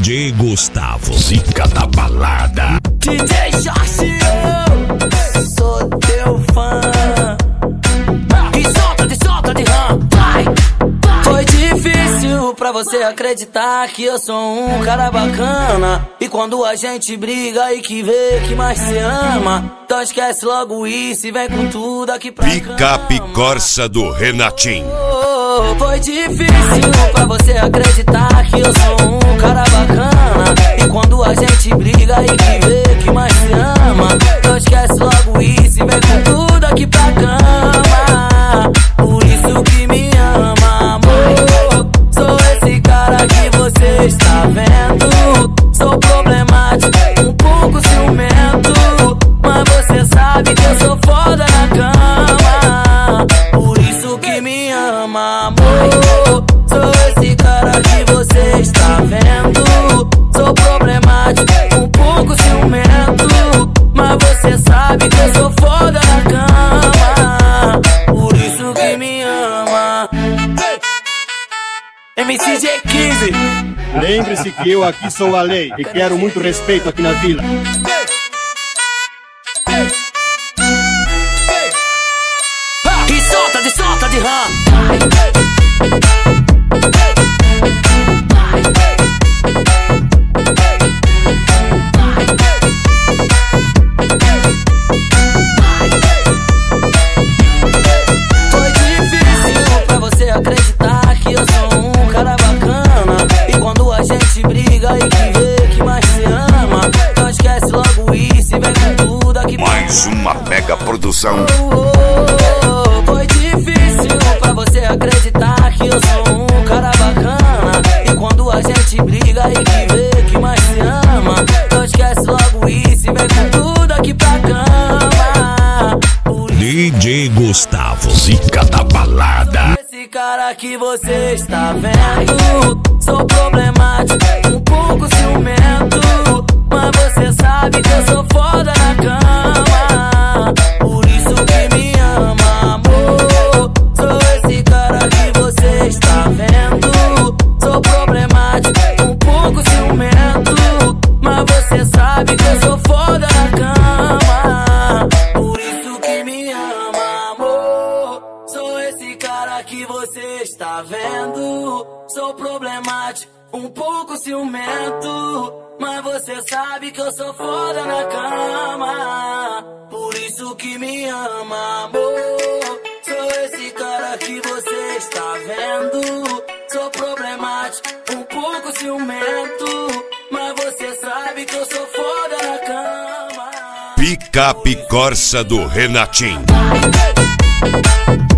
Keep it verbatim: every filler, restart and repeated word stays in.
D J Gustavo, zica da balada. D J Jorge, eu sou teu fã. E solta de solta de ram, vai, vai. Foi difícil pra você acreditar que eu sou um cara bacana. E quando a gente briga e que vê que mais se ama, então esquece logo isso e vem com tudo aqui pra Picape Corsa do Renatinho. Foi difícil pra você acreditar que eu sou um cara bacana. E quando a gente briga e que vê que mais se ama, então esquece logo isso e vem com tudo aqui pra cama. Por isso que me ama, amor. Sou esse cara que você está vendo. Sou problemático, um pouco ciumento, mas você sabe que eu sou foda na cama. Por isso que me ama, amor. Sou esse cara que você está vendo. Sou problemático, um pouco ciumento, mas você sabe que eu sou foda na cama. Por isso que me ama. M C G quinze. Lembre-se que eu aqui sou a lei e quero muito respeito aqui na vila. E solta de solta de ram. Foi difícil pra você acreditar que eu sou um cara bacana. E quando a gente briga e que vê que mais se ama, então esquece logo isso e vem com tudo aqui pra Mais uma mega produção. Foi difícil pra você acreditar que eu sou um cara bacana. E quando a gente briga e que vê que mais se ama, então esquece logo isso e vem com tudo aqui pra cama. Por D J Gustavo, zica da balada. esse cara que você está vendo, sou problemático, um pouco ciumento, mas você sabe que eu sou foda na cama. Por isso que me ama, amor. Sou esse cara que você está vendo. Sou problemático, um pouco ciumento, mas você sabe que eu sou foda na cama. Por isso que me ama, amor. Sou esse cara que você está vendo. Sou problemático, um pouco ciumento, mas você sabe que eu sou foda na cama. Por isso que me ama, amor. Sou esse cara que você está vendo. Sou problemático, um pouco ciumento, mas você sabe que eu sou foda na cama. Picape Corsa do Renatinho. Vai.